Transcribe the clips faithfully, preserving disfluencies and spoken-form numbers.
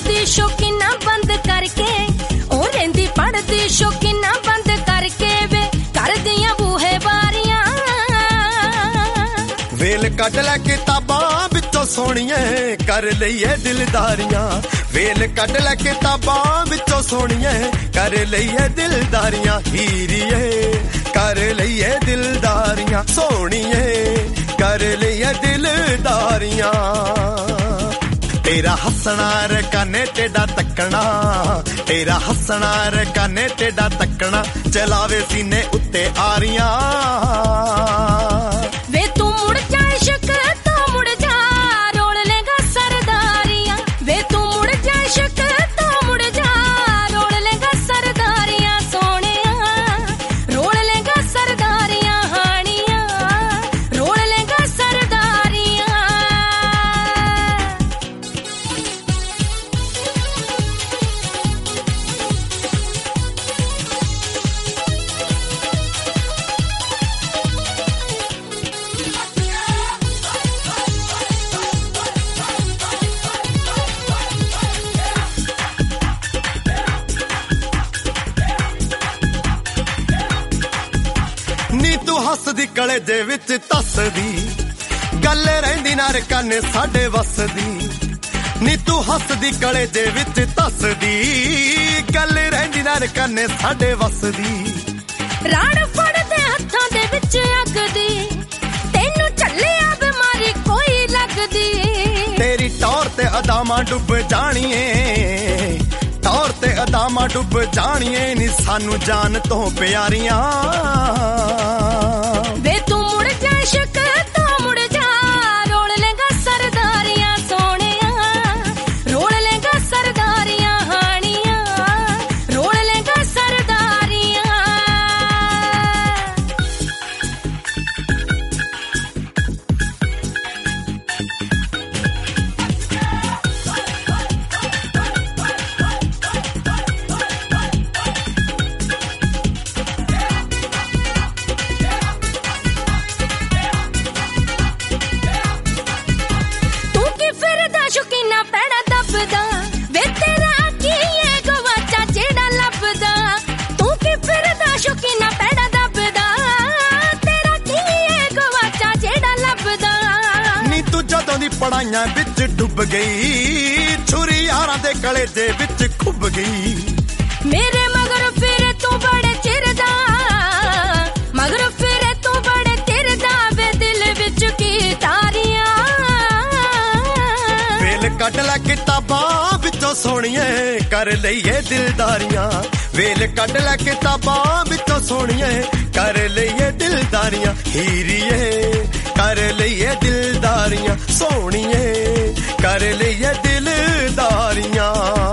पढ़दी शौकीना बंद करके ओ रेंदी पढ़दी शौकीना बंद करके वे कर दियां बूहे बारियां वेल कट लै किताबां विचों सोहणिए कर लईए दिलदारियां वेल कट लै किताबां विचों सोहणिए कर लईए दिलदारियां हीरिए कर लईए दिलदारियां सोहणिए कर लईए दिलदारियां तेरा हसना रकाने टेढ़ा तकना तेरा हसना रकाने टेढ़ा तकना चलावे सीने उत्ते आरियां वे तू मुड़ जा इश्क तो मुड़ जा रोल लेगा सरदारियां वे तू मुड़ जा इश्क तो मुड़ जा रोल लेगा सरदारियां सोहणिया रोल लेगा सरदारियां हानियां रोल लेगा सरदारियां ਨੀ ਤੂੰ ਹੱਸਦੀ ਕਲੇਜੇ ਵਿੱਚ ਤੱਸਦੀ ਗੱਲ ਰਹਿੰਦੀ ਨਾ ਰਕਾਨੇ ਸਾਡੇ ਵਸਦੀ ਨੀ ਤੂੰ ਹੱਸਦੀ ਕਲੇਜੇ ਵਿੱਚ ਤੱਸਦੀ ਗੱਲ ਰਹਿੰਦੀ ਨਾ ਰਕਾਨੇ ਸਾਡੇ ਵਸਦੀ ਰਾੜ ਫੜਦੇ ਹੱਥਾਂ ਦੇ ਵਿੱਚ ਅੱਗਦੀ ਤੈਨੂੰ ਚੱਲਿਆ ਬਿਮਾਰੀ ਕੋਈ ਲੱਗਦੀ ਤੇਰੀ ਟੌਰ ਤੇ ਅਦਾਮਾਂ ਡੁੱਬ ਜਾਣੀਏ ਟੌਰ ਤੇ ਅਦਾਮਾਂ ਡੁੱਬ ਜਾਣੀਏ ਨੀ ਸਾਨੂੰ ਜਾਨ ਤੋਂ ਪਿਆਰੀਆਂ ਵੇ ਤੂੰ ਮੁੜ ਜਾ ਇਸ਼ਕ ਤੋਂ ਮੁੜ ਜਾ ਰੋਲ ਲੇਗਾ ਸਰਦਾਰੀਆਂ ਸੋਹਣਿਆ ਰੋਲ ਲੇਗਾ ਸਰਦਾਰੀਆਂ ਹਾਣੀਆਂ ਰੋਲ ਲੇਗਾ ਸਰਦਾਰੀਆਂ ਤੂੰ ਕੀ ਫਿਰਦਾ ਸ਼ੌਕੀਨਾ ਪੈੜਾ ਦੱਬਦਾ ਵੇ ਤੇਰਾ ਕੀ ਏ ਗਵਾਚਾ ਜਿਹੜਾ ਲੱਭਦਾ ਤੂੰ ਕੀ ਫਿਰਦਾ ਸ਼ੌਕੀਨਾ ਪੈੜਾ ਦੱਬਦਾ ਤੇਰਾ ਕੀ ਏ ਗਵਾਚਾ ਜਿਹੜਾ ਲੱਭਦਾ ਨੀ ਤੂੰ ਜਦੋਂ ਦੀ ਪੜਾਈਆਂ ਵਿੱਚ ਡੁੱਬ ਗਈ ਛੁਰੀ ਯਾਰਾਂ ਦੇ ਕਲੇਜੇ ਵਿੱਚ ਖੁੱਭ ਗਈ ਮੇਰੇ ਮਗਰ ਫਿਰੇ ਤੂੰ ਬੜੇ ਚਿਰ ਦਾ ਮਗਰ ਫਿਰੇ ਤੂੰ ਬੜੇ ਚਿਰ ਦਾ ਵੇ ਦਿਲ ਵਿੱਚ ਕੀ ਤਾਰੀਆਂ ਵੇਲ ਕੱਢ ਲੈ ਕਿਤਾਬਾਂ ਵਿੱਚੋਂ ਸੋਹਣੀਏ ਕਰ ਲਈਏ ਦਿਲਦਾਰੀਆਂ ਵੇਲ ਕੱਢ ਲੈ ਕਿਤਾਬਾਂ ਵਿੱਚੋਂ ਸੋਹਣੀਏ ਕਰ ਲਈਏ ਦਿਲਦਾਰੀਆਂ ਹੀਰੀਏ ਕਰ ਲਈਏ ਦਿਲਦਾਰੀਆਂ ਸੋਹਣੀਏ ਕਰ ਲਈਏ ਦਿਲਦਾਰੀਆਂ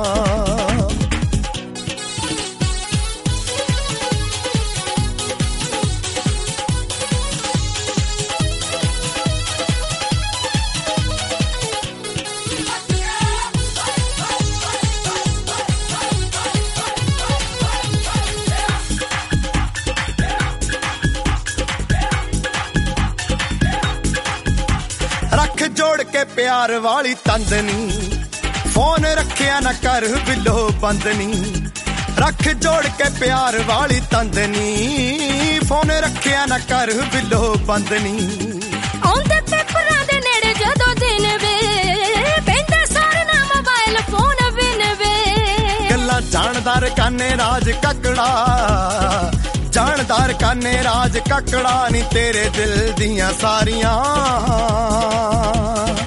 ਰੱਖ ਜੋੜ ਕੇ ਪਿਆਰ ਵਾਲੀ ਤੰਦਨੀ ਫੋਨ ਰੱਖਿਆ ਨਾ ਕਰ ਬਿੱਲੋ ਬੰਦਨੀ ਰੱਖ ਜੋੜ ਕੇ ਪਿਆਰ ਵਾਲੀ ਤੰਦਨੀ ਫੋਨ ਰੱਖਿਆ ਨਾ ਕਰ ਬਿੱਲੋ ਬੰਦਨੀ ਆਉਂਦੇ ਪੇਪਰਾਂ ਦੇ ਨੇੜੇ ਜਦੋਂ ਦਿਨ ਵੇ ਪੈਂਦਾ ਸਾਰ ਨਾ ਮੋਬਾਈਲ ਫੋਨ ਬਿਨ ਵੇ ਗੱਲਾਂ ਜਾਣਦਾਰ ਕਾਨੇ ਰਾਜ ਕੱਕੜਾ ਜਾਣਦਾਰ ਕਾਨੇ ਰਾਜ ਕੱਕੜਾ ਨੀ ਤੇਰੇ ਦਿਲ ਦੀਆਂ ਸਾਰੀਆਂ